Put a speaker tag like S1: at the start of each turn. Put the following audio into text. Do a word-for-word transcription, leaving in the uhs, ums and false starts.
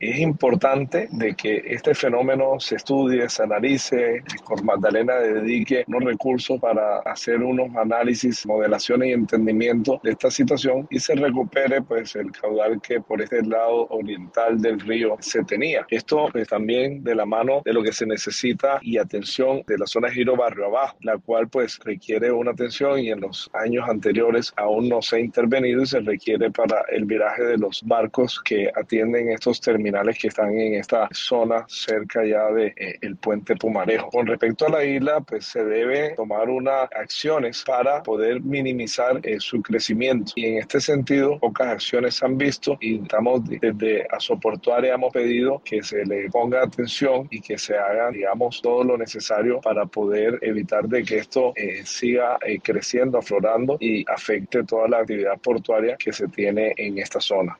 S1: Es importante de que este fenómeno se estudie, se analice, que Cor Magdalena dedique unos recursos para hacer unos análisis, modelaciones y entendimiento de esta situación y se recupere pues el caudal que por este lado oriental del río se tenía. Esto pues también de la mano de lo que se necesita y atención de la zona de Giro Barrio Abajo, la cual pues requiere una atención y en los años anteriores aún no se ha intervenido y se requiere para el viraje de los barcos que atienden estos terminales que están en esta zona cerca ya de eh, el puente Pumarejo. Con respecto a la isla, pues se debe tomar unas acciones para poder minimizar eh, su crecimiento y en este sentido pocas acciones se han visto y estamos desde Asoportuaria hemos pedido que se le ponga atención y que se haga, digamos, todo lo necesario para poder evitar de que esto eh, siga eh, creciendo, aflorando y afecte toda la actividad portuaria que se tiene en esta zona.